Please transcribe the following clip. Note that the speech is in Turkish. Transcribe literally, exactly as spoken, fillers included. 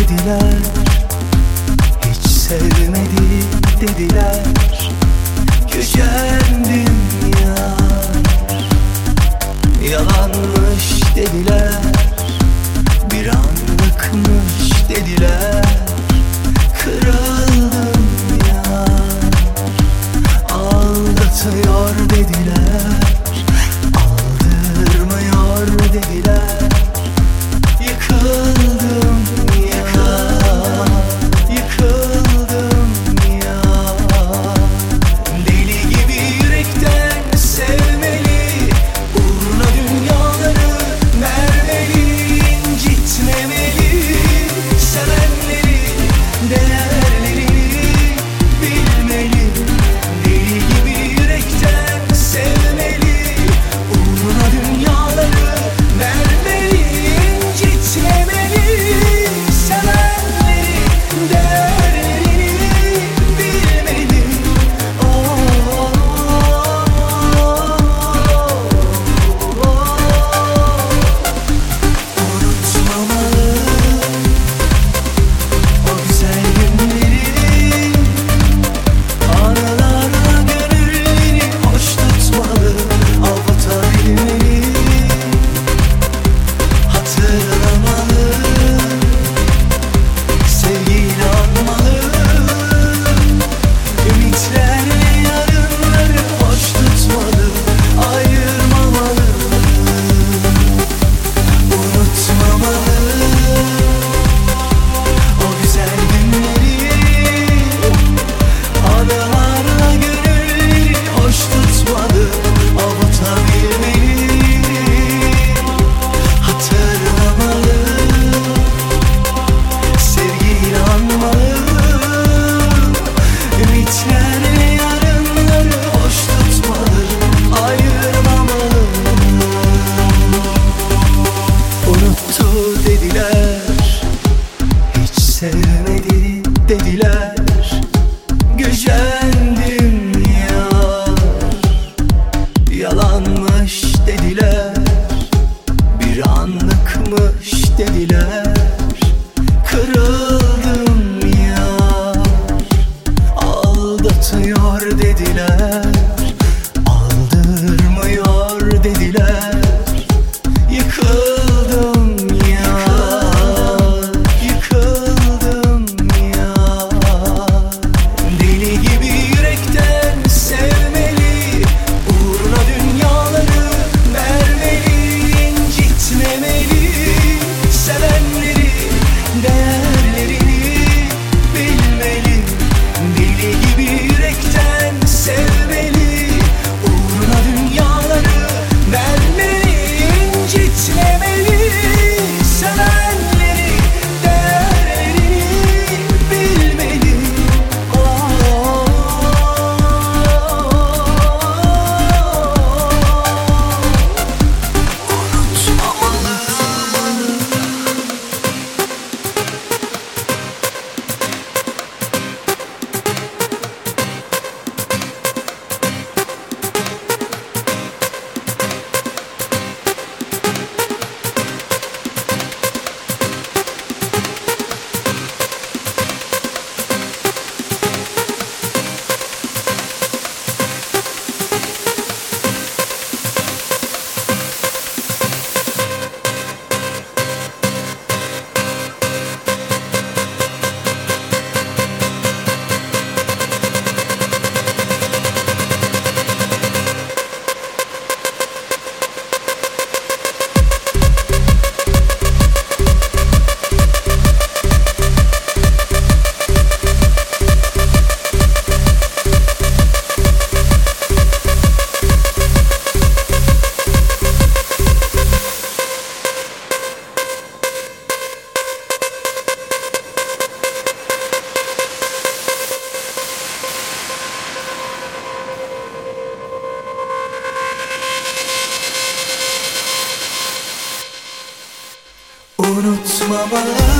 dediler, hiç sevmedi dediler. Gücendim yar, yalanmış dediler. Bir anlıkmış dediler. Kırıldım yar, aldatıyor dediler. Aldırmıyor dediler. Yıkıldım ya, yıkıldım ya. Deli gibi yürekten sevmeli, uğruna dünyaları vermeli, incitmemeli. Sevenleri, değerlerini bilmeli. Deli gibi yürekten sevmeli, uğruna dünyaları vermeli, incitmemeli. Sevenleri, değerlerini bilmeli. Oh, oh, oh, oh. Unutmamalı o güzel günleri, anılarla gönülleri hoş tutmalı, avutabilmeli, hatırlamalı, sevgiyle anmalı, ümitlerle yarınları hoş tutmalı, ayırmamalı. Unutmamalı o güzel günleri, anılarla gönülleri hoş tutmalı, avutabilmeli, hatırlamalı, sevgiyle anmalı, ümitlerle yarınları hoş tutmalı, ayırmamalı. Unuttu dediler, hiç sevmedi dediler. Gücendim yar, yalanmış dediler. Bir anlıkmış dediler. Kırıldım yar, aldatıyor dediler. Aldırmıyor dediler. Yıkıldım ya, yıkıldım ya. Deli gibi yürekten sevmeli, uğruna dünyaları vermeli, incitmemeli. Sevenleri, değerlerini bilmeli. Deli gibi yürekten sevmeli, uğruna dünyaları vermeli, incitmemeli. Sevenleri, değerlerini bilmeli. Oh, oh, unutmamalı